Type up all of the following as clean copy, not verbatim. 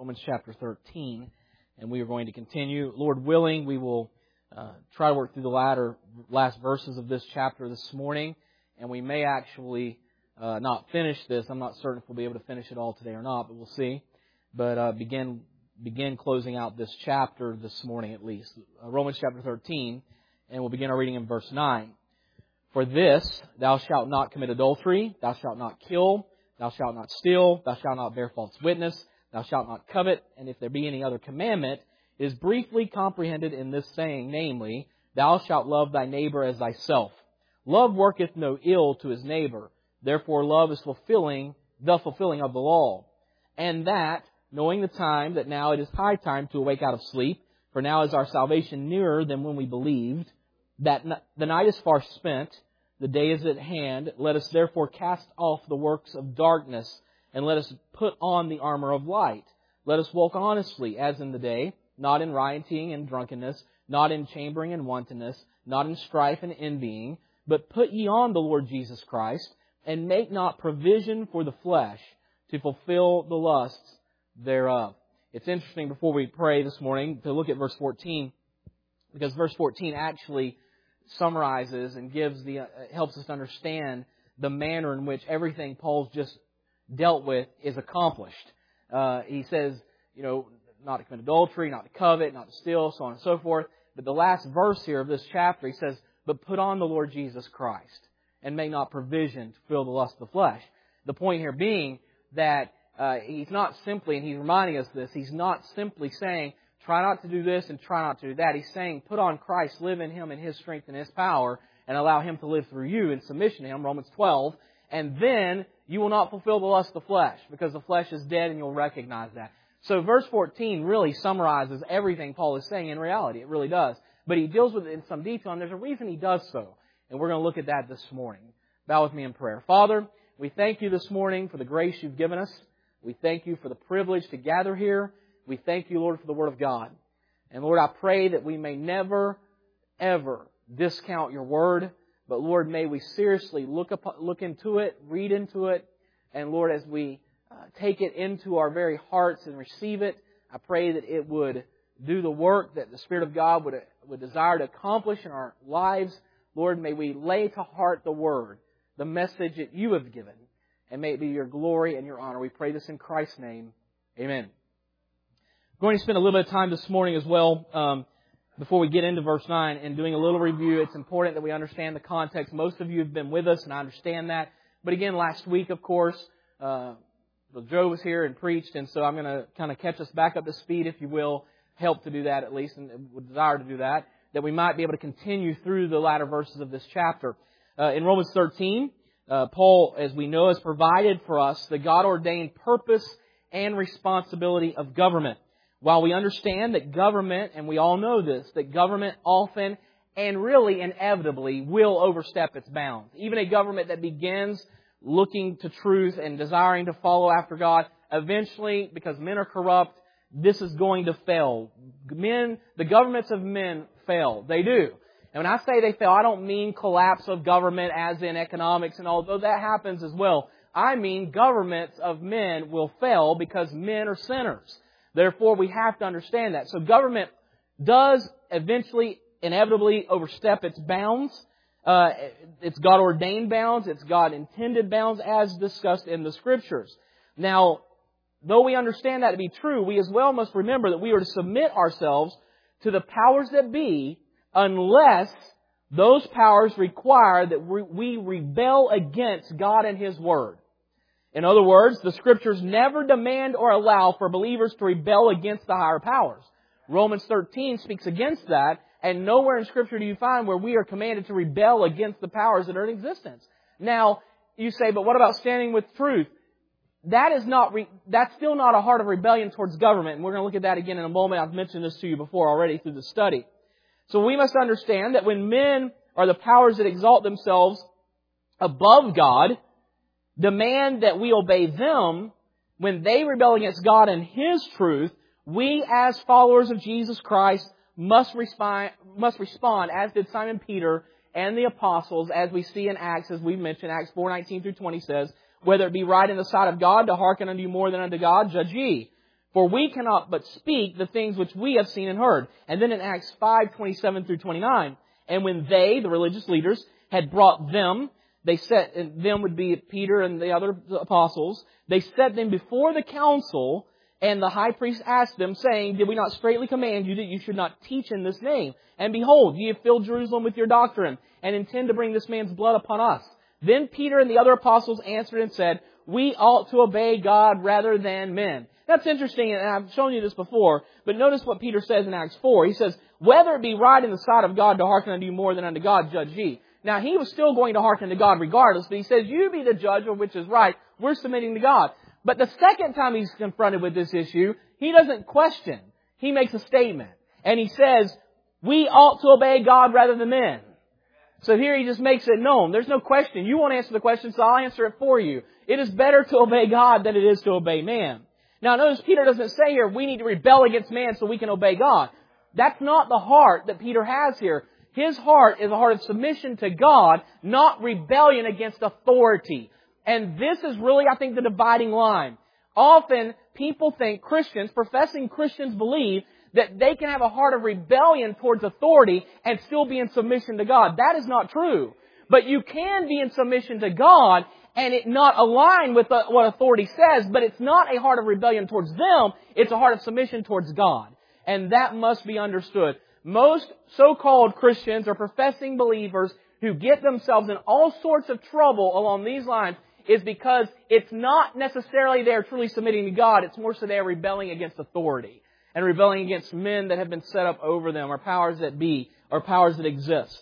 Romans chapter 13, and we are going to continue. Lord willing, we will try to work through the last verses of this chapter this morning, and we may actually not finish this. I'm not certain if we'll be able to finish it all today or not, but we'll see. But begin closing out this chapter this morning at least. Romans chapter 13, and we'll begin our reading in verse 9. For this, thou shalt not commit adultery, thou shalt not kill, thou shalt not steal, thou shalt not bear false witness, thou shalt not covet, and if there be any other commandment, it is briefly comprehended in this saying, namely, thou shalt love thy neighbor as thyself. Love worketh no ill to his neighbor, therefore love is the fulfilling of the law. And that, knowing the time, that now it is high time to awake out of sleep, for now is our salvation nearer than when we believed, that the night is far spent, the day is at hand. Let us therefore cast off the works of darkness, and let us put on the armor of light. Let us walk honestly as in the day, not in rioting and drunkenness, not in chambering and wantonness, not in strife and envying, but put ye on the Lord Jesus Christ, and make not provision for the flesh to fulfill the lusts thereof. It's interesting before we pray this morning to look at verse 14, because verse 14 actually summarizes and helps us to understand the manner in which everything Paul's just dealt with is accomplished. He says, not to commit adultery, not to covet, not to steal, so on and so forth. But the last verse here of this chapter, he says, but put on the Lord Jesus Christ, and make not provision to fill the lust of the flesh. The point here being that he's not simply, and he's reminding us this, he's not simply saying, try not to do this and try not to do that. He's saying, put on Christ, live in Him in His strength and His power, and allow Him to live through you in submission to Him, Romans 12. And then you will not fulfill the lust of the flesh, because the flesh is dead and you'll recognize that. So verse 14 really summarizes everything Paul is saying in reality. It really does. But he deals with it in some detail, and there's a reason he does so. And we're going to look at that this morning. Bow with me in prayer. Father, we thank You this morning for the grace You've given us. We thank You for the privilege to gather here. We thank You, Lord, for the Word of God. And Lord, I pray that we may never, ever discount Your Word. But Lord, may we seriously look into it, read into it. And Lord, as we take it into our very hearts and receive it, I pray that it would do the work that the Spirit of God would desire to accomplish in our lives. Lord, may we lay to heart the Word, the message that You have given. And may it be Your glory and Your honor. We pray this in Christ's name. Amen. I'm going to spend a little bit of time this morning as well, before we get into verse 9 and doing a little review. It's important that we understand the context. Most of you have been with us, and I understand that. But again, last week, of course, Joe was here and preached, and so I'm going to kind of catch us back up to speed, if you will, help to do that at least, and would desire to do that we might be able to continue through the latter verses of this chapter. In Romans 13, Paul, as we know, has provided for us the God-ordained purpose and responsibility of government. While we understand that government, and we all know this, that government often and really inevitably will overstep its bounds. Even a government that begins looking to truth and desiring to follow after God, eventually, because men are corrupt, this is going to fail. The governments of men fail. They do. And when I say they fail, I don't mean collapse of government as in economics, and although that happens as well, I mean governments of men will fail because men are sinners. Therefore, we have to understand that. So government does eventually, inevitably overstep its bounds. It's God-ordained bounds. It's God-intended bounds as discussed in the Scriptures. Now, though we understand that to be true, we as well must remember that we are to submit ourselves to the powers that be unless those powers require that we rebel against God and His Word. In other words, the Scriptures never demand or allow for believers to rebel against the higher powers. Romans 13 speaks against that, and nowhere in Scripture do you find where we are commanded to rebel against the powers that are in existence. Now, you say, but what about standing with truth? That's still not a heart of rebellion towards government, and we're going to look at that again in a moment. I've mentioned this to you before already through the study. So we must understand that when men are the powers that exalt themselves above God, demand that we obey them, when they rebel against God and His truth, we as followers of Jesus Christ must respond, as did Simon Peter and the apostles, as we see in Acts, as we mentioned, Acts 4:19 through 20 says, whether it be right in the sight of God to hearken unto you more than unto God, judge ye. For we cannot but speak the things which we have seen and heard. And then in Acts 5:27 through 29, and when they, the religious leaders, had brought them, they set, and them would be Peter and the other apostles, they set them before the council, and the high priest asked them, saying, Did we not straitly command you that you should not teach in this name? And behold, ye have filled Jerusalem with your doctrine, and intend to bring this man's blood upon us. Then Peter and the other apostles answered and said, We ought to obey God rather than men. That's interesting, and I've shown you this before, but notice what Peter says in Acts 4. He says, Whether it be right in the sight of God to hearken unto you more than unto God, judge ye. Now, he was still going to hearken to God regardless, but he says, You be the judge of which is right. We're submitting to God. But the second time he's confronted with this issue, he doesn't question. He makes a statement. And he says, We ought to obey God rather than men. So here he just makes it known. There's no question. You won't answer the question, so I'll answer it for you. It is better to obey God than it is to obey man. Now notice Peter doesn't say here, we need to rebel against man so we can obey God. That's not the heart that Peter has here. His heart is a heart of submission to God, not rebellion against authority. And this is really, I think, the dividing line. Often, people think Christians, professing Christians, believe that they can have a heart of rebellion towards authority and still be in submission to God. That is not true. But you can be in submission to God and it not align with what authority says, but it's not a heart of rebellion towards them, it's a heart of submission towards God. And that must be understood. Most so-called Christians or professing believers who get themselves in all sorts of trouble along these lines is because it's not necessarily they're truly submitting to God, it's more so they're rebelling against authority and rebelling against men that have been set up over them or powers that be or powers that exist.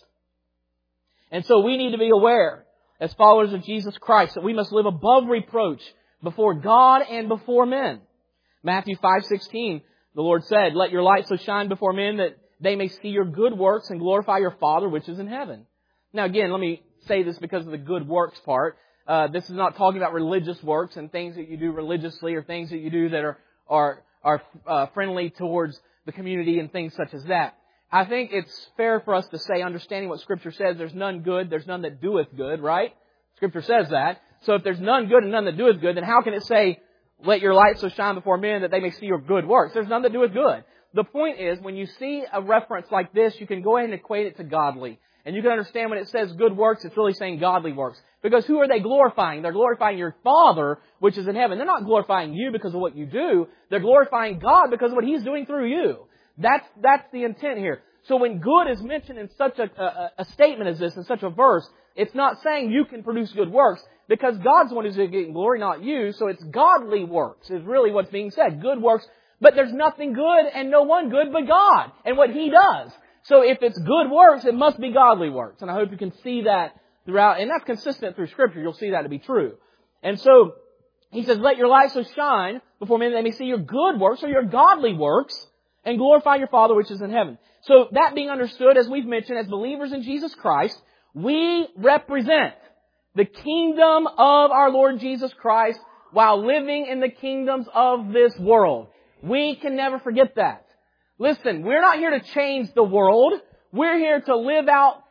And so we need to be aware as followers of Jesus Christ that we must live above reproach before God and before men. Matthew 5:16, the Lord said, Let your light so shine before men that they may see your good works and glorify your Father which is in heaven. Now again, let me say this because of the good works part. This is not talking about religious works and things that you do religiously or things that you do that are friendly towards the community and things such as that. I think it's fair for us to say, understanding what Scripture says, there's none good, there's none that doeth good, right? Scripture says that. So if there's none good and none that doeth good, then how can it say, Let your light so shine before men that they may see your good works? There's none that doeth good. The point is, when you see a reference like this, you can go ahead and equate it to godly. And you can understand when it says good works, it's really saying godly works. Because who are they glorifying? They're glorifying your Father, which is in heaven. They're not glorifying you because of what you do. They're glorifying God because of what He's doing through you. That's the intent here. So when good is mentioned in such a statement as this, in such a verse, it's not saying you can produce good works, because God's the one who's getting glory, not you. So it's godly works is really what's being said. Good works. But there's nothing good and no one good but God and what He does. So if it's good works, it must be godly works. And I hope you can see that throughout. And that's consistent through Scripture. You'll see that to be true. And so He says, Let your light so shine before men that they may see your good works or your godly works and glorify your Father which is in heaven. So that being understood, as we've mentioned, as believers in Jesus Christ, we represent the kingdom of our Lord Jesus Christ while living in the kingdoms of this world. We can never forget that. Listen, we're not here to change the world. We're here to live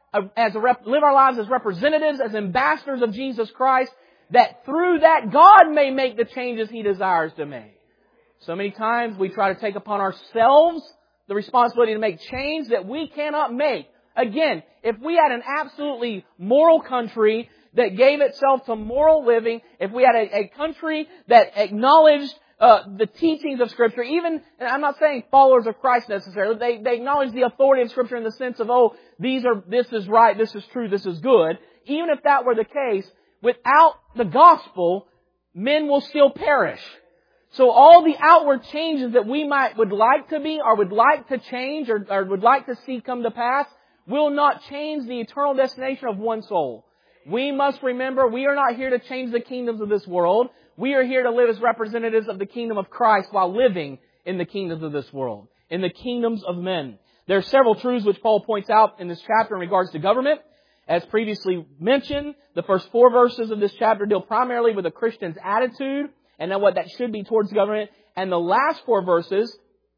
live our lives as representatives, as ambassadors of Jesus Christ, that through that God may make the changes He desires to make. So many times we try to take upon ourselves the responsibility to make change that we cannot make. Again, if we had an absolutely moral country that gave itself to moral living, if we had a country that acknowledged the teachings of Scripture, even, and I'm not saying followers of Christ necessarily, they acknowledge the authority of Scripture in the sense of, this is right, this is true, this is good. Even if that were the case, without the gospel, men will still perish. So all the outward changes that we would like to be, or would like to change, or would like to see come to pass, will not change the eternal destination of one soul. We must remember, we are not here to change the kingdoms of this world. We are here to live as representatives of the kingdom of Christ while living in the kingdoms of this world, in the kingdoms of men. There are several truths which Paul points out in this chapter in regards to government. As previously mentioned, the first 4 verses of this chapter deal primarily with a Christian's attitude and then what that should be towards government. And the last 4 verses,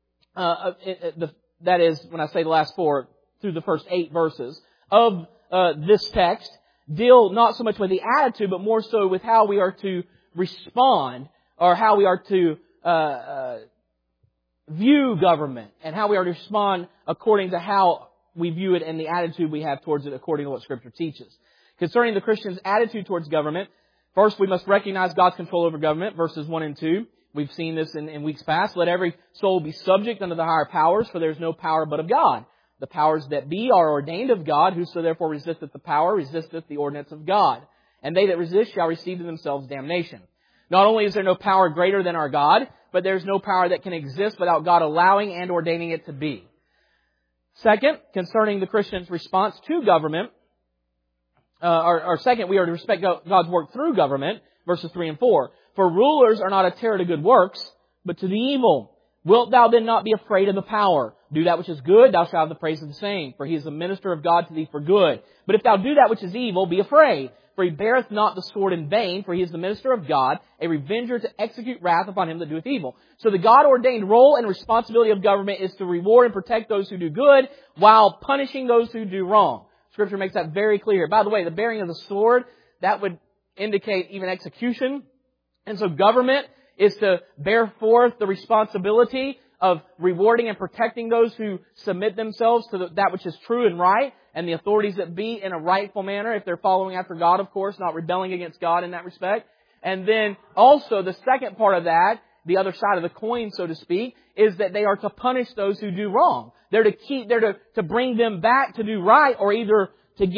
that is, when I say the last 4, through the first 8 verses of this text, deal not so much with the attitude, but more so with how we are to respond, or how we are to view government and how we are to respond according to how we view it and the attitude we have towards it according to what Scripture teaches. Concerning the Christian's attitude towards government, first we must recognize God's control over government, verses 1 and 2. We've seen this in weeks past. Let every soul be subject unto the higher powers, for there is no power but of God. The powers that be are ordained of God. Whoso therefore resisteth the power, resisteth the ordinance of God. And they that resist shall receive to themselves damnation. Not only is there no power greater than our God, but there's no power that can exist without God allowing and ordaining it to be. Second, concerning the Christian's response to government, second, we are to respect God's work through government, verses 3 and 4. For rulers are not a terror to good works, but to the evil. Wilt thou then not be afraid of the power? Do that which is good, thou shalt have the praise of the same. For he is the minister of God to thee for good. But if thou do that which is evil, be afraid. For he beareth not the sword in vain, for he is the minister of God, a revenger to execute wrath upon him that doeth evil. So the God-ordained role and responsibility of government is to reward and protect those who do good, while punishing those who do wrong. Scripture makes that very clear. By the way, the bearing of the sword, that would indicate even execution. And so government is to bear forth the responsibility of rewarding and protecting those who submit themselves to that which is true and right, and the authorities that be in a rightful manner, if they're following after God, of course, not rebelling against God in that respect. And then also the second part of that, the other side of the coin, so to speak, is that they are to punish those who do wrong. They're to bring them back to do right, or either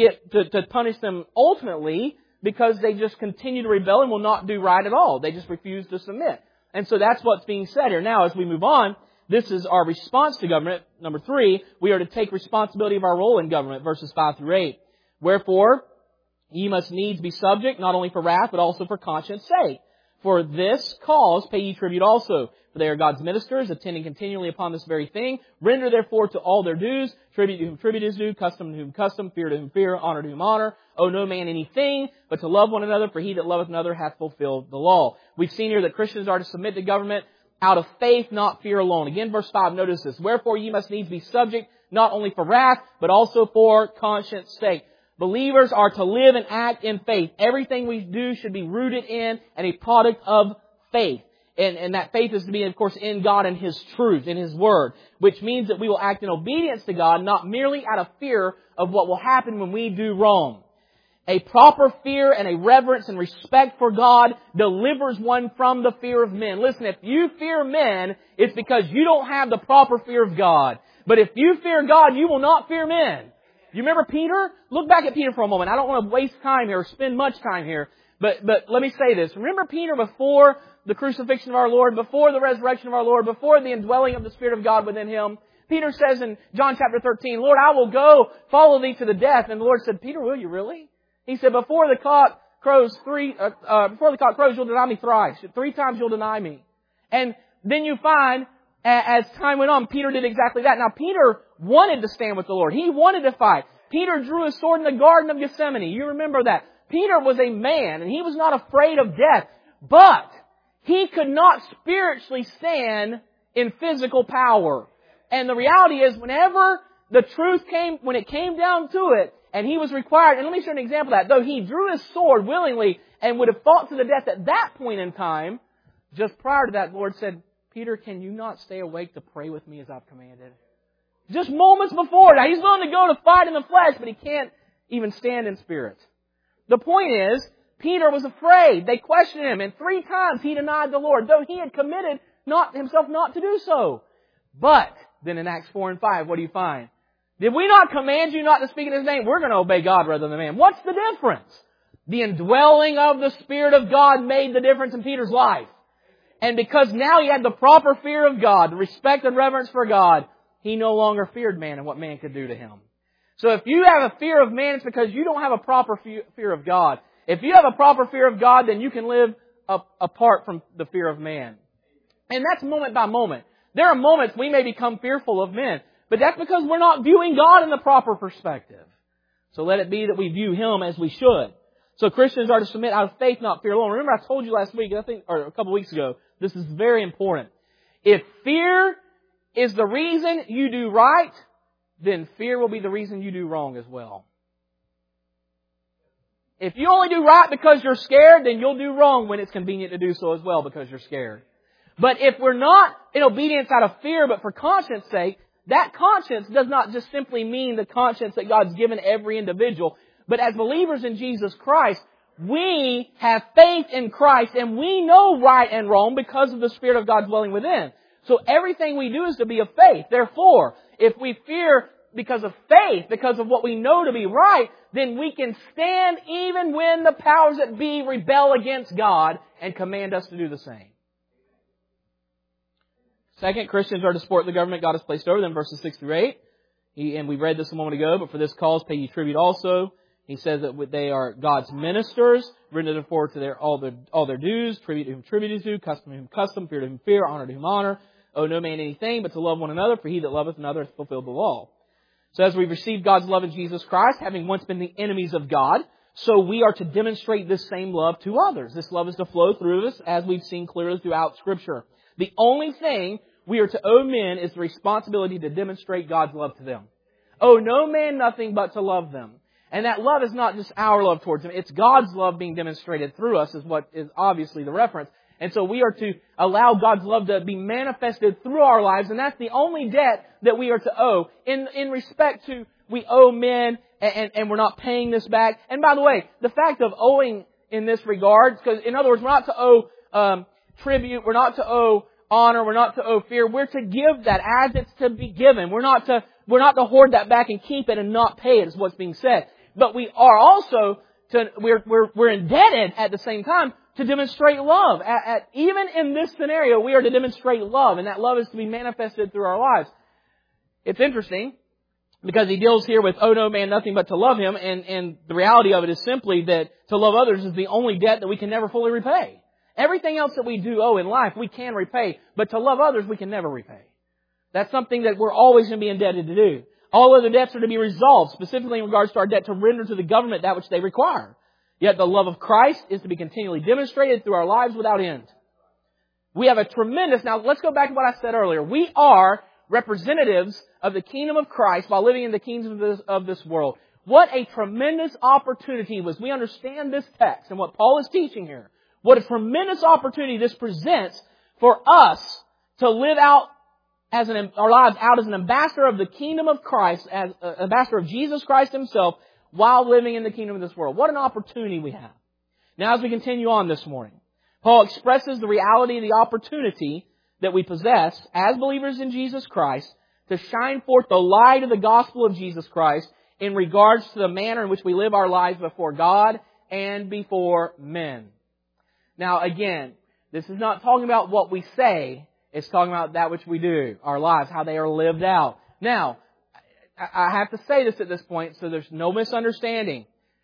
to punish them ultimately because they just continue to rebel and will not do right at all. They just refuse to submit. And so that's what's being said here. Now, as we move on, this is our response to government. Number 3, we are to take responsibility of our role in government, verses 5 through 8. Wherefore, ye must needs be subject, not only for wrath, but also for conscience sake. For this cause pay ye tribute also. For they are God's ministers, attending continually upon this very thing. Render therefore to all their dues, tribute to whom tribute is due, custom to whom custom, fear to whom fear, honor to whom honor. Owe no man anything, but to love one another, for he that loveth another hath fulfilled the law. We've seen here that Christians are to submit to government out of faith, not fear alone. Again, verse 5, notice this. Wherefore ye must needs be subject, not only for wrath, but also for conscience sake. Believers are to live and act in faith. Everything we do should be rooted in and a product of faith. And that faith is to be, of course, in God and His truth, in His Word. Which means that we will act in obedience to God, not merely out of fear of what will happen when we do wrong. A proper fear and a reverence and respect for God delivers one from the fear of men. Listen, if you fear men, it's because you don't have the proper fear of God. But if you fear God, you will not fear men. You remember Peter? Look back at Peter for a moment. I don't want to waste time here or spend much time here. But let me say this. Remember Peter before the crucifixion of our Lord, before the resurrection of our Lord, before the indwelling of the Spirit of God within Him? Peter says in John chapter 13, Lord, I will go follow Thee to the death. And the Lord said, Peter, will you really? He said, before the cock crows, you'll deny me thrice. 3 times you'll deny me. And then you find, as time went on, Peter did exactly that. Now, Peter wanted to stand with the Lord. He wanted to fight. Peter drew his sword in the Garden of Gethsemane. You remember that. Peter was a man, and he was not afraid of death. But he could not spiritually stand in physical power. And the reality is, whenever the truth came, when it came down to it, and he was required, and let me show an example of that. Though he drew his sword willingly and would have fought to the death at that point in time, just prior to that, the Lord said, Peter, can you not stay awake to pray with me as I've commanded? Just moments before. Now, he's willing to go to fight in the flesh, but he can't even stand in spirit. The point is, Peter was afraid. They questioned him, and 3 times he denied the Lord, though he had committed himself not to do so. But, then in Acts 4 and 5, what do you find? Did we not command you not to speak in His name? We're going to obey God rather than man. What's the difference? The indwelling of the Spirit of God made the difference in Peter's life. And because now he had the proper fear of God, the respect and reverence for God, he no longer feared man and what man could do to him. So if you have a fear of man, it's because you don't have a proper fear of God. If you have a proper fear of God, then you can live apart from the fear of man. And that's moment by moment. There are moments we may become fearful of men. But that's because we're not viewing God in the proper perspective. So let it be that we view Him as we should. So Christians are to submit out of faith, not fear alone. Remember I told you last week, or a couple weeks ago, this is very important. If fear is the reason you do right, then fear will be the reason you do wrong as well. If you only do right because you're scared, then you'll do wrong when it's convenient to do so as well because you're scared. But if in obedience out of fear, but for conscience sake, that conscience does not just simply mean the conscience that God's given every individual. But as believers in Jesus Christ, we have faith in Christ and we know right and wrong because of the Spirit of God dwelling within. So everything we do is to be of faith. Therefore, if we fear because of faith, because of what we know to be right, then we can stand even when the powers that be rebel against God and command us to do the same. Second, Christians are to support the government God has placed over them, verses 6 through 8. And we read this a moment ago, but for this cause pay ye tribute also. He says that they are God's ministers, rendered forward to all their dues, tribute to whom tribute is due, custom to whom custom, fear to whom fear, honor to whom honor. Owe no man anything but to love one another, for he that loveth another hath fulfilled the law. So as we've received God's love in Jesus Christ, having once been the enemies of God, so we are to demonstrate this same love to others. This love is to flow through us, as we've seen clearly throughout Scripture. The only thing we are to owe men is the responsibility to demonstrate God's love to them. Owe no man nothing but to love them. And that love is not just our love towards them. It's God's love being demonstrated through us is what is obviously the reference. And so we are to allow God's love to be manifested through our lives. And that's the only debt that we are to owe. In respect to we owe men and we're not paying this back. And by the way, the fact of owing in this regard, because in other words, we're not to owe tribute, we're not to owe honor, we're not to owe fear. We're to give that as it's to be given. We're not to hoard that back and keep it and not pay it is what's being said. But we are also we're indebted at the same time to demonstrate love. Even in this scenario, we are to demonstrate love, and that love is to be manifested through our lives. It's interesting because he deals here with owe no man nothing but to love him, and the reality of it is simply that to love others is the only debt that we can never fully repay. Everything else that we do owe in life, we can repay, but to love others, we can never repay. That's something that we're always going to be indebted to do. All other debts are to be resolved, specifically in regards to our debt to render to the government that which they require. Yet the love of Christ is to be continually demonstrated through our lives without end. We have a tremendous... Now, let's go back to what I said earlier. We are representatives of the kingdom of Christ while living in the kingdoms of this world. What a tremendous opportunity was. We understand this text and what Paul is teaching here. What a tremendous opportunity this presents for us to live out our lives out as an ambassador of the kingdom of Christ, as an ambassador of Jesus Christ Himself, while living in the kingdom of this world. What an opportunity we have. Now as we continue on this morning, Paul expresses the reality of the opportunity that we possess as believers in Jesus Christ to shine forth the light of the gospel of Jesus Christ in regards to the manner in which we live our lives before God and before men. Now again, this is not talking about what we say. It's talking about that which we do, our lives, how they are lived out. Now, I have to say this at this point so there's no misunderstanding.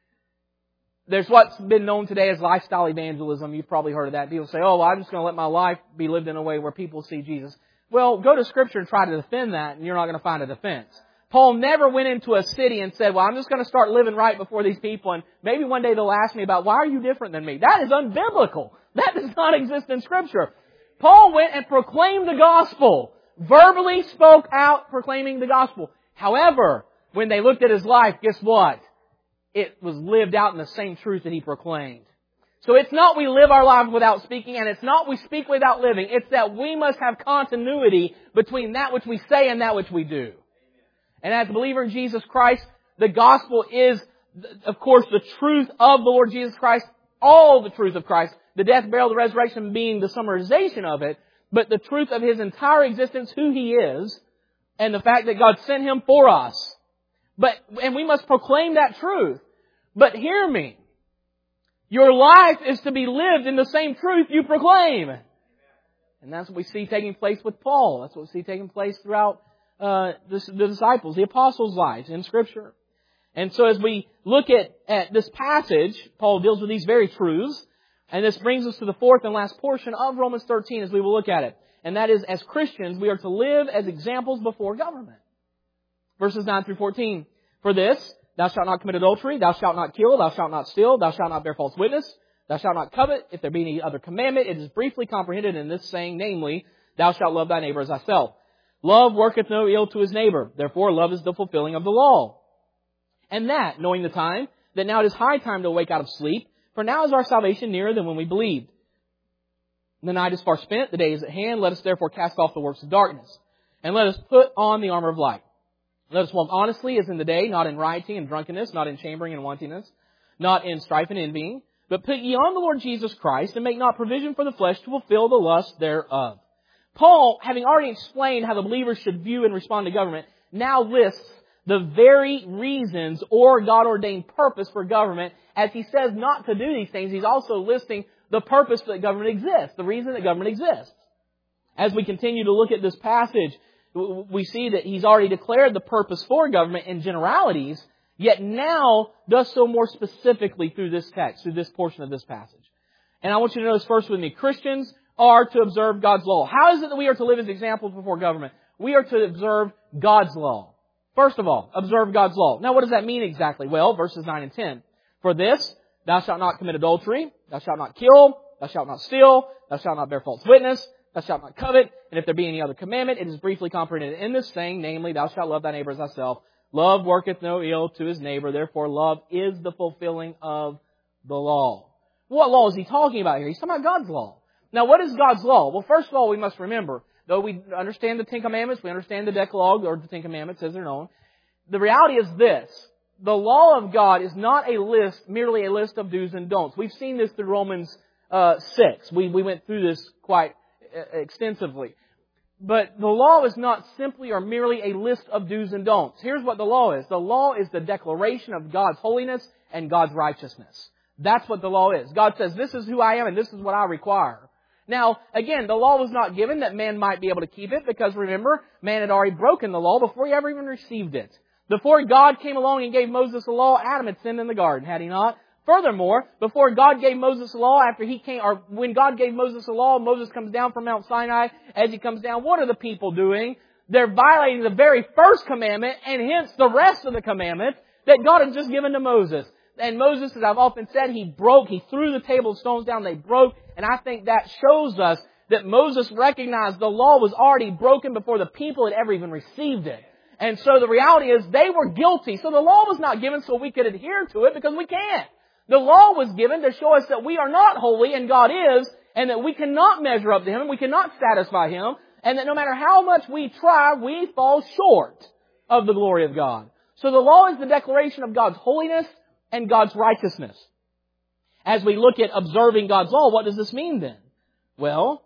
There's what's been known today as lifestyle evangelism. You've probably heard of that. People say, oh, well, I'm just going to let my life be lived in a way where people see Jesus. Well, go to Scripture and try to defend that, and you're not going to find a defense. Paul never went into a city and said, well, I'm just going to start living right before these people, and maybe one day they'll ask me about, why are you different than me? That is unbiblical. That does not exist in Scripture. Paul went and proclaimed the gospel. Verbally spoke out proclaiming the gospel. However, when they looked at his life, guess what? It was lived out in the same truth that he proclaimed. So it's not we live our lives without speaking, and it's not we speak without living. It's that we must have continuity between that which we say and that which we do. And as a believer in Jesus Christ, the gospel is, of course, the truth of the Lord Jesus Christ, all the truth of Christ. The death, burial, the resurrection being the summarization of it, but the truth of His entire existence, who He is, and the fact that God sent Him for us. And we must proclaim that truth. But hear me. Your life is to be lived in the same truth you proclaim. And that's what we see taking place with Paul. That's what we see taking place throughout the disciples, the apostles' lives in Scripture. And so as we look at this passage, Paul deals with these very truths. And this brings us to the fourth and last portion of Romans 13 as we will look at it. And that is, as Christians, we are to live as examples before government. Verses 9 through 14. For this, thou shalt not commit adultery, thou shalt not kill, thou shalt not steal, thou shalt not bear false witness, thou shalt not covet. If there be any other commandment, it is briefly comprehended in this saying, namely, thou shalt love thy neighbor as thyself. Love worketh no ill to his neighbor. Therefore, love is the fulfilling of the law. And that, knowing the time, that now it is high time to awake out of sleep, for now is our salvation nearer than when we believed. The night is far spent, the day is at hand. Let us therefore cast off the works of darkness, and let us put on the armor of light. Let us walk honestly as in the day, not in rioting and drunkenness, not in chambering and wantonness, not in strife and envying, but put ye on the Lord Jesus Christ, and make not provision for the flesh to fulfill the lust thereof. Paul, having already explained how the believers should view and respond to government, now lists the very reasons or God-ordained purpose for government. As he says not to do these things, he's also listing the purpose that government exists, the reason that government exists. As we continue to look at this passage, we see that he's already declared the purpose for government in generalities, yet now does so more specifically through this text, through this portion of this passage. And I want you to notice first with me, Christians are to observe God's law. How is it that we are to live as examples before government? We are to observe God's law. First of all, observe God's law. Now what does that mean exactly? Well, verses 9 and 10. For this, thou shalt not commit adultery, thou shalt not kill, thou shalt not steal, thou shalt not bear false witness, thou shalt not covet, and if there be any other commandment, it is briefly comprehended in this saying, namely, thou shalt love thy neighbor as thyself. Love worketh no ill to his neighbor, therefore love is the fulfilling of the law. What law is he talking about here? He's talking about God's law. Now, what is God's law? Well, first of all, we must remember, though we understand the Ten Commandments, we understand the Decalogue, or the Ten Commandments as they're known, the reality is this. The law of God is not a list, merely a list of do's and don'ts. We've seen this through Romans 6. We went through this quite extensively. But the law is not simply or merely a list of do's and don'ts. Here's what the law is. The law is the declaration of God's holiness and God's righteousness. That's what the law is. God says, this is who I am and this is what I require. Now, again, the law was not given that man might be able to keep it because remember, man had already broken the law before he ever even received it. Before God came along and gave Moses the law, Adam had sinned in the garden, had he not? Furthermore, before God gave Moses the law, when God gave Moses the law, Moses comes down from Mount Sinai. As he comes down, what are the people doing? They're violating the very first commandment and hence the rest of the commandments that God had just given to Moses. And Moses, as I've often said, he threw the table of stones down, they broke. And I think that shows us that Moses recognized the law was already broken before the people had ever even received it. And so the reality is they were guilty. So the law was not given so we could adhere to it because we can't. The law was given to show us that we are not holy and God is, and that we cannot measure up to Him, and we cannot satisfy Him, and that no matter how much we try, we fall short of the glory of God. So the law is the declaration of God's holiness and God's righteousness. As we look at observing God's law, what does this mean then? Well,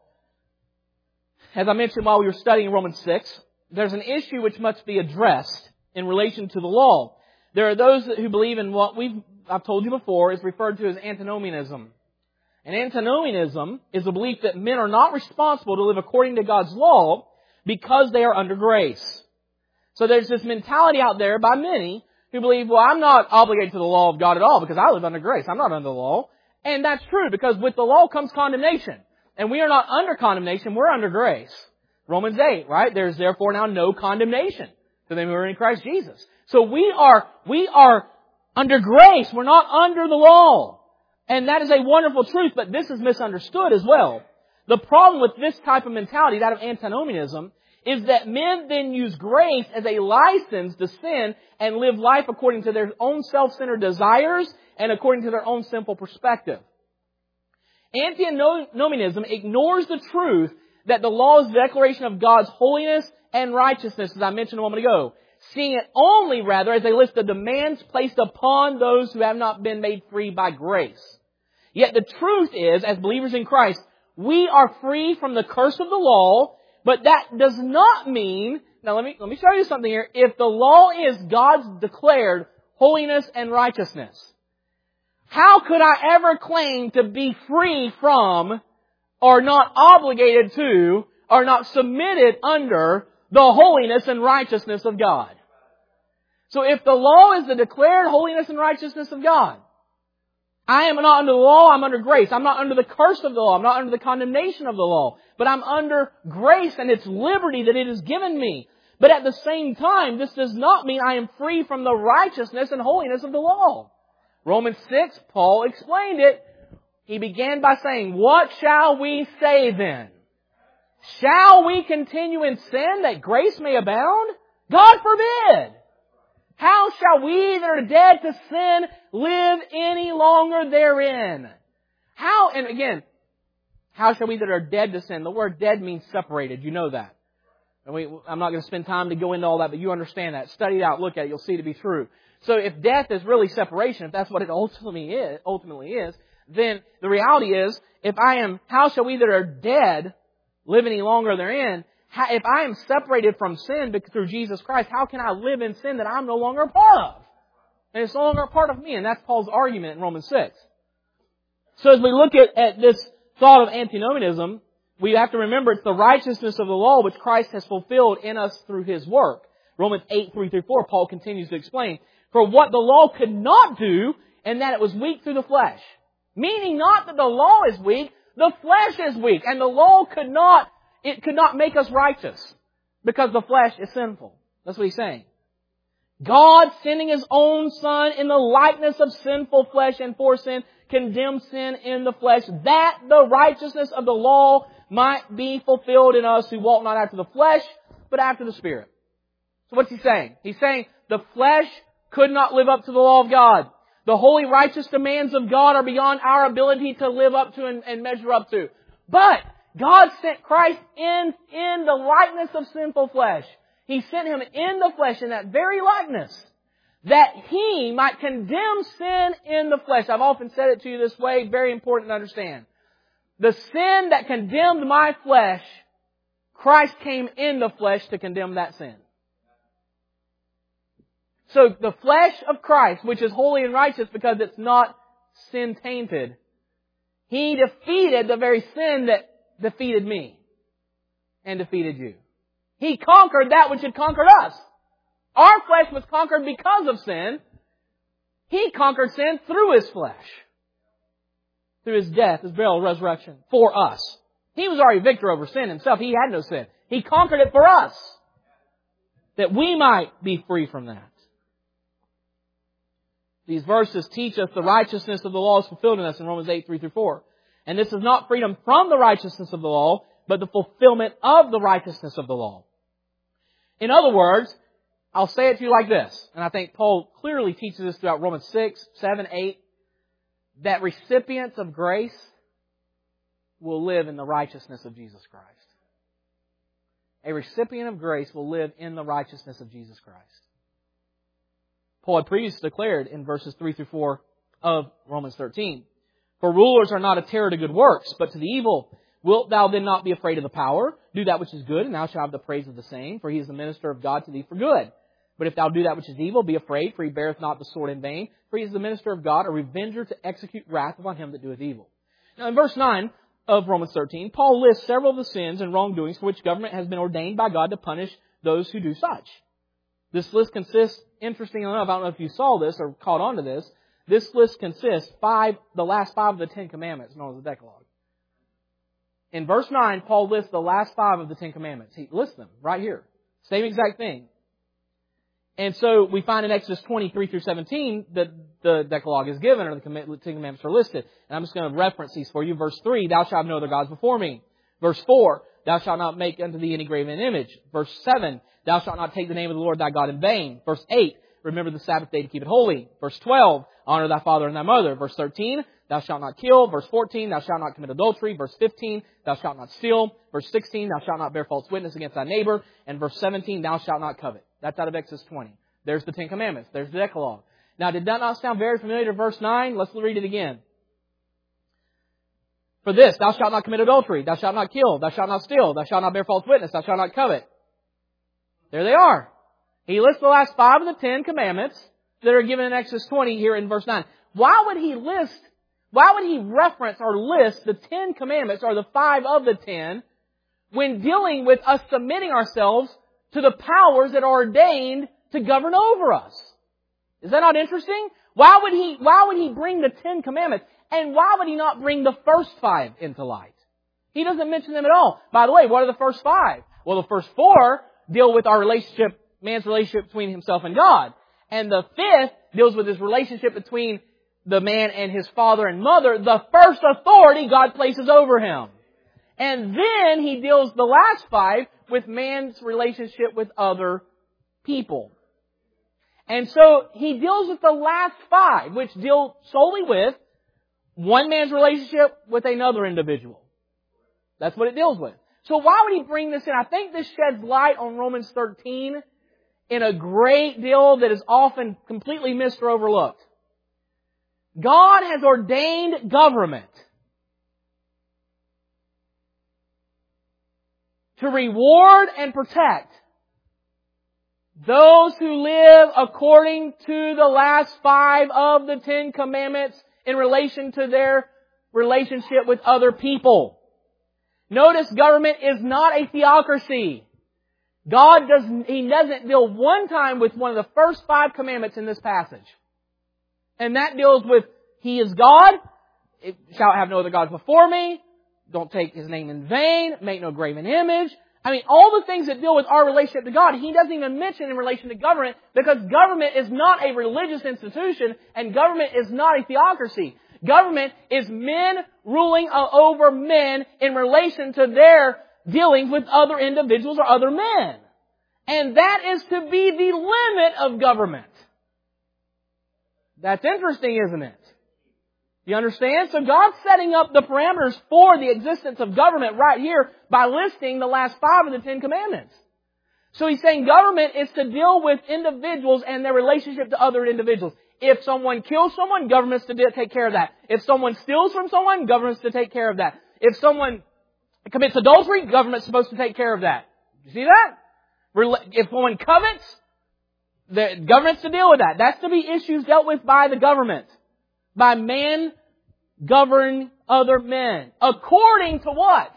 as I mentioned while we were studying Romans 6, there's an issue which must be addressed in relation to the law. There are those who believe in what I've told you before is referred to as antinomianism. And antinomianism is the belief that men are not responsible to live according to God's law because they are under grace. So there's this mentality out there by many who believe, well, I'm not obligated to the law of God at all because I live under grace. I'm not under the law. And that's true because with the law comes condemnation. And we are not under condemnation, we're under grace. Romans 8, right? There's therefore now no condemnation to them who are in Christ Jesus. So we are under grace. We're not under the law. And that is a wonderful truth, but this is misunderstood as well. The problem with this type of mentality, that of antinomianism, is that men then use grace as a license to sin and live life according to their own self-centered desires and according to their own simple perspective. Antinomianism ignores the truth that the law is the declaration of God's holiness and righteousness, as I mentioned a moment ago, seeing it only, rather, as a list of demands placed upon those who have not been made free by grace. Yet the truth is, as believers in Christ, we are free from the curse of the law, but that does not mean, now let me show you something here, if the law is God's declared holiness and righteousness, how could I ever claim to be free from, or not obligated to, or not submitted under the holiness and righteousness of God? So if the law is the declared holiness and righteousness of God, I am not under the law, I'm under grace. I'm not under the curse of the law, I'm not under the condemnation of the law, but I'm under grace and its liberty that it has given me. But at the same time, this does not mean I am free from the righteousness and holiness of the law. Romans 6, Paul explained it. He began by saying, what shall we say then? Shall we continue in sin that grace may abound? God forbid! How shall we that are dead to sin live any longer therein? How how shall we that are dead to sin? The word dead means separated. You know that. And I'm not going to spend time to go into all that, but you understand that. Study it out, look at it, you'll see it to be true. So if death is really separation, if that's what it ultimately is, then the reality is, how shall we that are dead live any longer therein? If I am separated from sin through Jesus Christ, how can I live in sin that I'm no longer a part of? And it's no longer a part of me, and that's Paul's argument in Romans 6. So as we look at this thought of antinomianism, we have to remember it's the righteousness of the law which Christ has fulfilled in us through His work. Romans 8:3-4, Paul continues to explain, for what the law could not do, and that it was weak through the flesh. Meaning not that the law is weak, the flesh is weak, and the law could not make us righteous, because the flesh is sinful. That's what he's saying. God, sending His own Son in the likeness of sinful flesh and for sin, condemned sin in the flesh, that the righteousness of the law might be fulfilled in us who walk not after the flesh, but after the Spirit. So what's he saying? He's saying the flesh could not live up to the law of God. The holy, righteous demands of God are beyond our ability to live up to and measure up to. But God sent Christ in the likeness of sinful flesh. He sent Him in the flesh, in that very likeness, that He might condemn sin in the flesh. I've often said it to you this way, very important to understand. The sin that condemned my flesh, Christ came in the flesh to condemn that sin. So the flesh of Christ, which is holy and righteous because it's not sin-tainted, He defeated the very sin that defeated me and defeated you. He conquered that which had conquered us. Our flesh was conquered because of sin. He conquered sin through His flesh. Through His death, His burial, resurrection, for us. He was already victor over sin Himself. He had no sin. He conquered it for us, that we might be free from that. These verses teach us the righteousness of the law is fulfilled in us in Romans 8:3-4. And this is not freedom from the righteousness of the law, but the fulfillment of the righteousness of the law. In other words, I'll say it to you like this, and I think Paul clearly teaches this throughout Romans 6, 7, 8, that recipients of grace will live in the righteousness of Jesus Christ. A recipient of grace will live in the righteousness of Jesus Christ. Paul had previously declared in verses 3-4 of Romans 13, for rulers are not a terror to good works, but to the evil. Wilt thou then not be afraid of the power? Do that which is good, and thou shalt have the praise of the same, for He is the minister of God to thee for good. But if thou do that which is evil, be afraid, for He beareth not the sword in vain, for He is the minister of God, a revenger to execute wrath upon him that doeth evil. Now in verse 9 of Romans 13, Paul lists several of the sins and wrongdoings for which government has been ordained by God to punish those who do such. This list consists, interestingly enough, I don't know if you saw this or caught on to this, this list consists the last 5 of the 10 commandments, known as the Decalogue. In verse 9, Paul lists the last 5 of the 10 commandments. He lists them right here. Same exact thing. And so we find in Exodus 23-17 that the Decalogue is given, or the 10 commandments are listed. And I'm just going to reference these for you. Verse 3, thou shalt have no other gods before me. Verse 4, thou shalt not make unto thee any graven image. Verse 7, thou shalt not take the name of the Lord thy God in vain. Verse 8, remember the Sabbath day to keep it holy. Verse 12, honor thy father and thy mother. Verse 13, thou shalt not kill. Verse 14, thou shalt not commit adultery. Verse 15, thou shalt not steal. Verse 16, thou shalt not bear false witness against thy neighbor. And verse 17, thou shalt not covet. That's out of Exodus 20. There's the 10 commandments. There's the Decalogue. Now, did that not sound very familiar to verse 9? Let's read it again. For this, thou shalt not commit adultery. Thou shalt not kill. Thou shalt not steal. Thou shalt not bear false witness. Thou shalt not covet. There they are. He lists the last 5 of the 10 commandments that are given in Exodus 20 here in verse 9. Why would he reference or list the 10 commandments, or the 5 of the 10, when dealing with us submitting ourselves to the powers that are ordained to govern over us? Is that not interesting? Why would he bring the 10 commandments? And why would he not bring the first 5 into light? He doesn't mention them at all. By the way, what are the first 5? Well, the first 4 deal with our relationship, man's relationship between himself and God. And the 5th deals with his relationship between the man and his father and mother, the first authority God places over him. And then he deals the last 5 with man's relationship with other people. And so he deals with the last 5, which deal solely with one man's relationship with another individual. That's what it deals with. So why would he bring this in? I think this sheds light on Romans 13 in a great deal that is often completely missed or overlooked. God has ordained government to reward and protect those who live according to the last 5 of the 10 commandments in relation to their relationship with other people. Notice government is not a theocracy. He doesn't deal one time with one of the first 5 commandments in this passage. And that deals with, He is God, shalt have no other gods before me, don't take His name in vain, make no graven image. I mean, all the things that deal with our relationship to God, He doesn't even mention in relation to government, because government is not a religious institution, and government is not a theocracy. Government is men ruling over men in relation to their dealings with other individuals or other men. And that is to be the limit of government. That's interesting, isn't it? You understand? So God's setting up the parameters for the existence of government right here by listing the last 5 of the 10 commandments. So He's saying government is to deal with individuals and their relationship to other individuals. If someone kills someone, government's to take care of that. If someone steals from someone, government's to take care of that. If someone commits adultery, government's supposed to take care of that. You see that? If someone covets, the government's to deal with that. That's to be issues dealt with by the government. By men governing other men. According to what?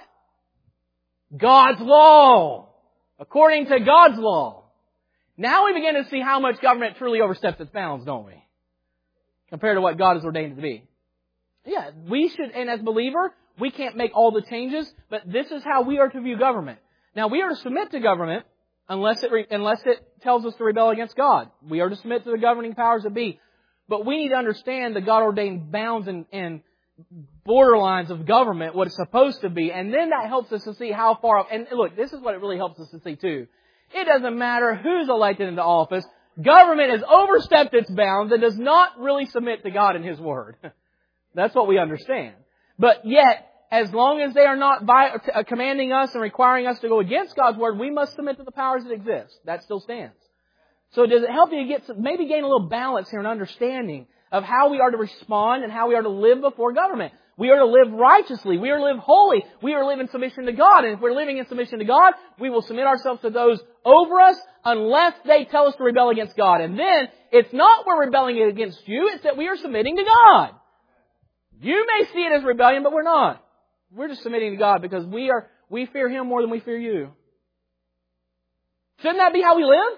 God's law. According to God's law. Now we begin to see how much government truly oversteps its bounds, don't we? Compared to what God has ordained it to be. Yeah, we should, and as believer, we can't make all the changes, but this is how we are to view government. Now we are to submit to government unless it tells us to rebel against God. We are to submit to the governing powers that be. But we need to understand the God-ordained bounds and borderlines of government, what it's supposed to be, and then that helps us to see how far... And look, this is what it really helps us to see too. It doesn't matter who's elected into office. Government has overstepped its bounds and does not really submit to God and His Word. That's what we understand. But yet, as long as they are not commanding us and requiring us to go against God's Word, we must submit to the powers that exist. That still stands. So does it help you maybe gain a little balance here and understanding of how we are to respond and how we are to live before government? We are to live righteously. We are to live holy. We are to live in submission to God. And if we're living in submission to God, we will submit ourselves to those over us unless they tell us to rebel against God. And then, it's not we're rebelling against you, it's that we are submitting to God. You may see it as rebellion, but we're not. We're just submitting to God because we fear Him more than we fear you. Shouldn't that be how we live?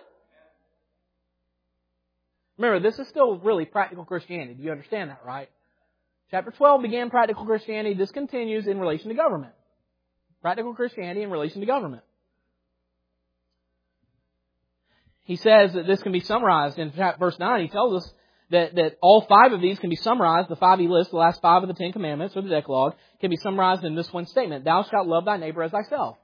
Remember, this is still really practical Christianity. Do you understand that, right? Chapter 12 began practical Christianity. This continues in relation to government. Practical Christianity in relation to government. He says that this can be summarized in verse 9. He tells us that all 5 of these can be summarized. The 5 he lists, the last 5 of the 10 commandments or the Decalogue, can be summarized in this one statement. Thou shalt love thy neighbor as thyself.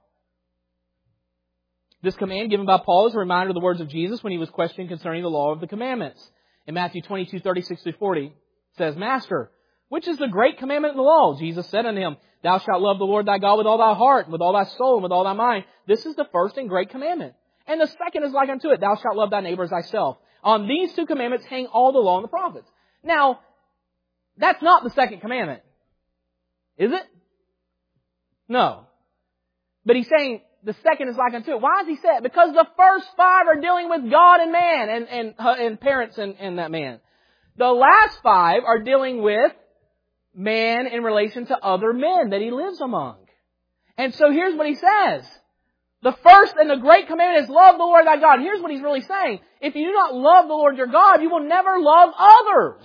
This command given by Paul is a reminder of the words of Jesus when He was questioned concerning the law of the commandments. In Matthew 22:36-40, it says, Master, which is the great commandment in the law? Jesus said unto him, Thou shalt love the Lord thy God with all thy heart, and with all thy soul, and with all thy mind. This is the first and great commandment. And the second is like unto it, Thou shalt love thy neighbor as thyself. On these 2 commandments hang all the law and the prophets. Now, that's not the second commandment. Is it? No. But He's saying, the second is like unto it. Why does He say it? Because the first 5 are dealing with God and man and parents and that man. The last 5 are dealing with man in relation to other men that he lives among. And so here's what He says. The first and the great commandment is love the Lord thy God. Here's what He's really saying. If you do not love the Lord your God, you will never love others.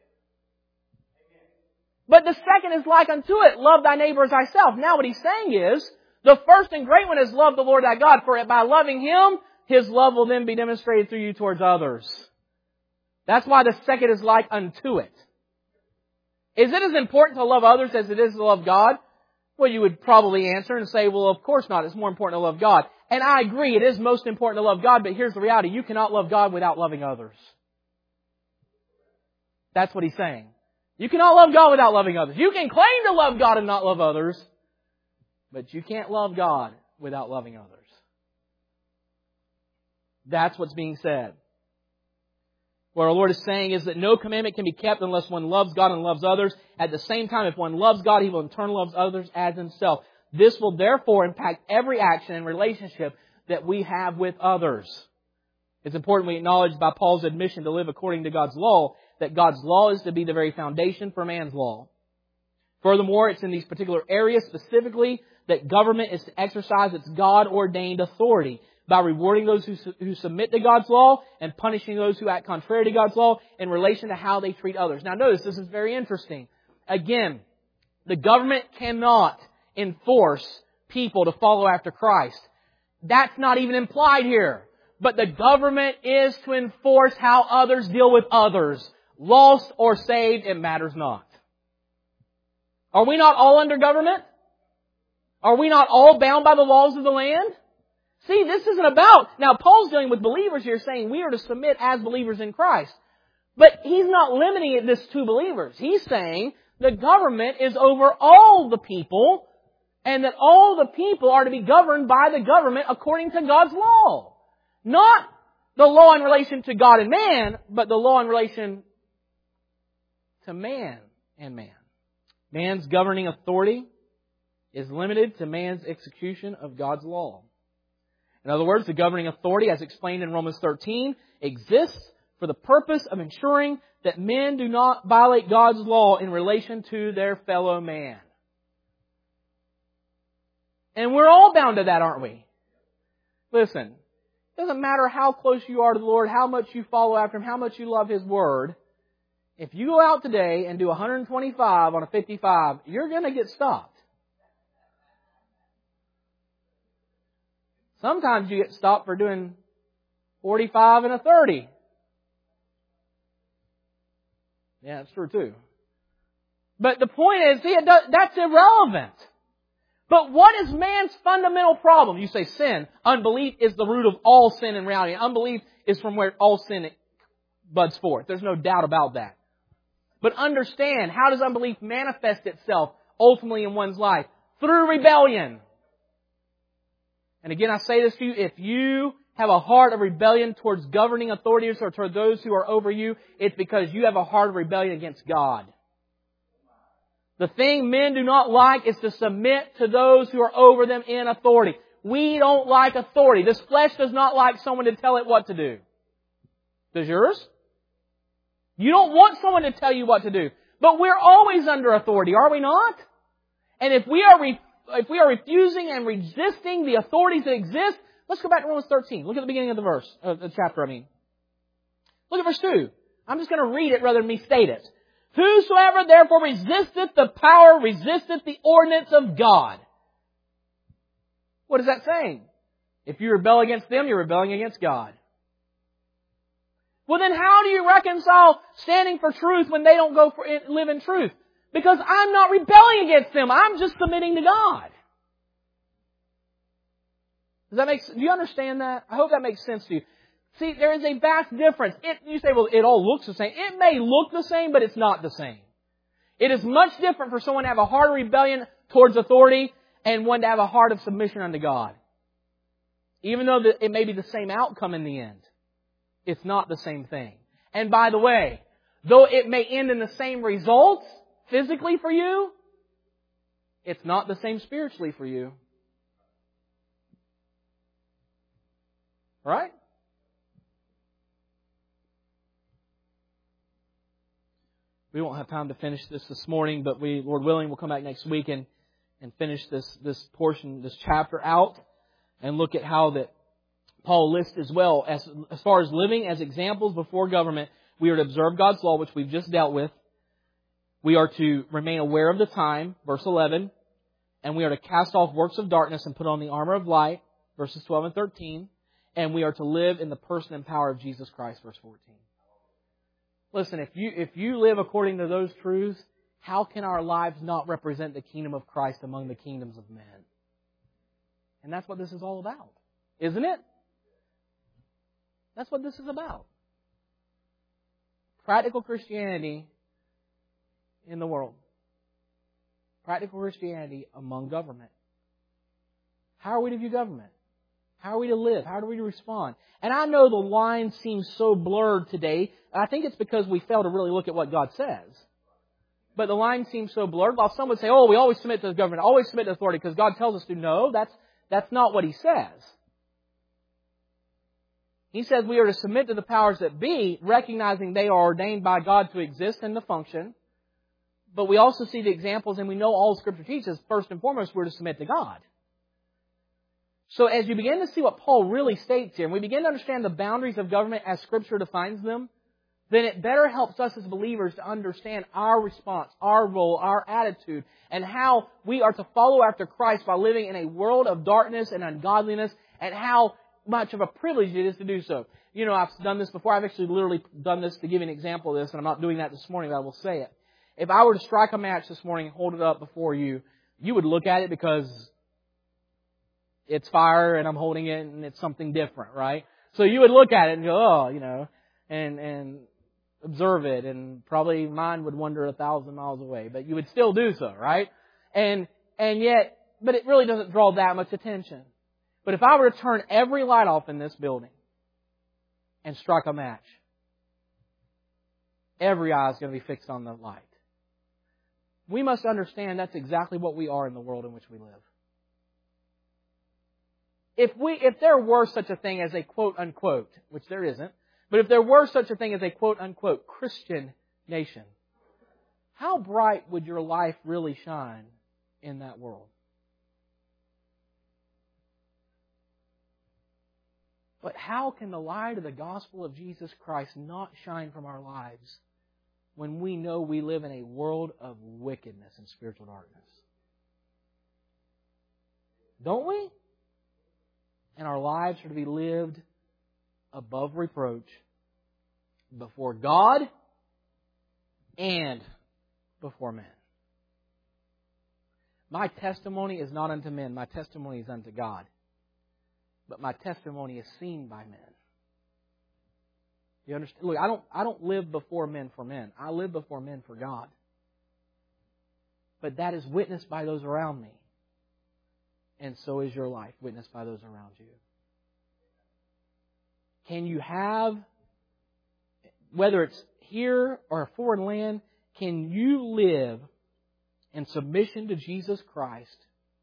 But the second is like unto it, love thy neighbor as thyself. Now what He's saying is, the first and great one is love the Lord thy God, for by loving Him, His love will then be demonstrated through you towards others. That's why the second is like unto it. Is it as important to love others as it is to love God? Well, you would probably answer and say, well, of course not. It's more important to love God. And I agree, it is most important to love God, but here's the reality. You cannot love God without loving others. That's what He's saying. You cannot love God without loving others. You can claim to love God and not love others. But you can't love God without loving others. That's what's being said. What our Lord is saying is that no commandment can be kept unless one loves God and loves others. At the same time, if one loves God, he will in turn love others as himself. This will therefore impact every action and relationship that we have with others. It's important we acknowledge by Paul's admission to live according to God's law, that God's law is to be the very foundation for man's law. Furthermore, it's in these particular areas specifically that government is to exercise its God-ordained authority by rewarding those who submit to God's law and punishing those who act contrary to God's law in relation to how they treat others. Now notice, this is very interesting. Again, the government cannot enforce people to follow after Christ. That's not even implied here. But the government is to enforce how others deal with others. Lost or saved, it matters not. Are we not all under government? Are we not all bound by the laws of the land? See, this isn't about... Now, Paul's dealing with believers here, saying we are to submit as believers in Christ. But he's not limiting this to believers. He's saying the government is over all the people, and that all the people are to be governed by the government according to God's law. Not the law in relation to God and man, but the law in relation to man and man. Man's governing authority is limited to man's execution of God's law. In other words, the governing authority, as explained in Romans 13, exists for the purpose of ensuring that men do not violate God's law in relation to their fellow man. And we're all bound to that, aren't we? Listen, it doesn't matter how close you are to the Lord, how much you follow after Him, how much you love His Word. If you go out today and do 125 on a 55, you're going to get stopped. Sometimes you get stopped for doing 45 and a 30. Yeah, that's true too. But the point is, see, that's irrelevant. But what is man's fundamental problem? You say sin. Unbelief is the root of all sin in reality. Unbelief is from where all sin buds forth. There's no doubt about that. But understand, how does unbelief manifest itself ultimately in one's life? Through rebellion. And again, I say this to you, if you have a heart of rebellion towards governing authorities or toward those who are over you, it's because you have a heart of rebellion against God. The thing men do not like is to submit to those who are over them in authority. We don't like authority. This flesh does not like someone to tell it what to do. Does yours? You don't want someone to tell you what to do. But we're always under authority, are we not? And if we are refusing and resisting the authorities that exist, let's go back to Romans 13. Look at the beginning of the chapter, Look at verse 2. I'm just going to read it rather than me state it. Whosoever therefore resisteth the power, resisteth the ordinance of God. What is that saying? If you rebel against them, you're rebelling against God. Well, then how do you reconcile standing for truth when they don't live in truth? Because I'm not rebelling against them. I'm just submitting to God. Do you understand that? I hope that makes sense to you. See, there is a vast difference. You say, well, it all looks the same. It may look the same, but it's not the same. It is much different for someone to have a heart of rebellion towards authority and one to have a heart of submission unto God. Even though it may be the same outcome in the end, it's not the same thing. And by the way, though it may end in the same results physically for you, it's not the same spiritually for you. Right? We won't have time to finish this morning, but we, Lord willing, will come back next week and finish this portion, this chapter out, and look at how that Paul lists as well. As far as living as examples before government, we are to observe God's law, which we've just dealt with. We are to remain aware of the time, verse 11. And we are to cast off works of darkness and put on the armor of light, verses 12 and 13. And we are to live in the person and power of Jesus Christ, verse 14. Listen, if you live according to those truths, how can our lives not represent the kingdom of Christ among the kingdoms of men? And that's what this is all about, isn't it? That's what this is about. Practical Christianity in the world. Practical Christianity among government. How are we to view government? How are we to live? How are we to respond? And I know the line seems so blurred today. I think it's because we fail to really look at what God says. But the line seems so blurred. While some would say, oh, we always submit to the government, always submit to authority because God tells us to. No, that's not what He says. He says we are to submit to the powers that be, recognizing they are ordained by God to exist and to function. But we also see the examples, and we know all Scripture teaches, first and foremost, we're to submit to God. So as you begin to see what Paul really states here, and we begin to understand the boundaries of government as Scripture defines them, then it better helps us as believers to understand our response, our role, our attitude, and how we are to follow after Christ by living in a world of darkness and ungodliness, and how much of a privilege it is to do so. You know, I've done this before. I've actually literally done this to give you an example of this, and I'm not doing that this morning, but I will say it. If I were to strike a match this morning and hold it up before you, you would look at it because it's fire and I'm holding it and it's something different, right? So you would look at it and go, oh, you know, and observe it, and probably mine would wander 1,000 miles away, but you would still do so, right? And yet, but it really doesn't draw that much attention. But if I were to turn every light off in this building and strike a match, every eye is going to be fixed on the light. We must understand that's exactly what we are in the world in which we live. If there were such a thing as a quote unquote, which there isn't, but if there were such a thing as a quote unquote Christian nation, how bright would your life really shine in that world? But how can the light of the gospel of Jesus Christ not shine from our lives when we know we live in a world of wickedness and spiritual darkness? Don't we? And our lives are to be lived above reproach before God and before men. My testimony is not unto men. My testimony is unto God. But my testimony is seen by men. You understand? Look, I don't live before men for men. I live before men for God. But that is witnessed by those around me. And so is your life witnessed by those around you. Can you have, whether it's here or a foreign land, can you live in submission to Jesus Christ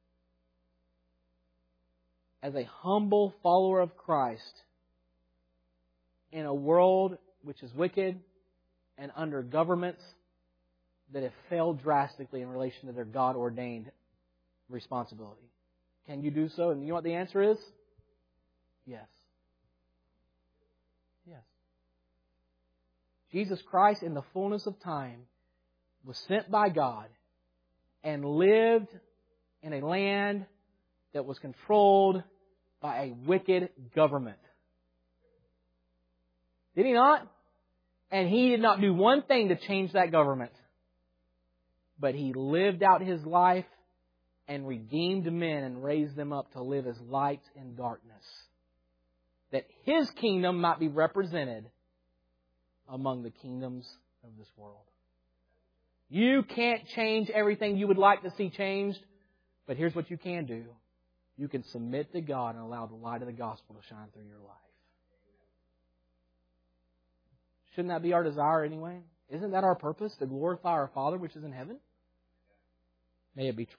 as a humble follower of Christ in a world which is wicked and under governments that have failed drastically in relation to their God-ordained responsibility? Can you do so? And you know what the answer is? Yes. Yes. Jesus Christ, in the fullness of time, was sent by God and lived in a land that was controlled by a wicked government. Did He not? And He did not do one thing to change that government. But He lived out His life and redeemed men and raised them up to live as lights in darkness, that His kingdom might be represented among the kingdoms of this world. You can't change everything you would like to see changed, but here's what you can do. You can submit to God and allow the light of the gospel to shine through your life. Shouldn't that be our desire anyway? Isn't that our purpose, to glorify our Father which is in heaven? May it be true.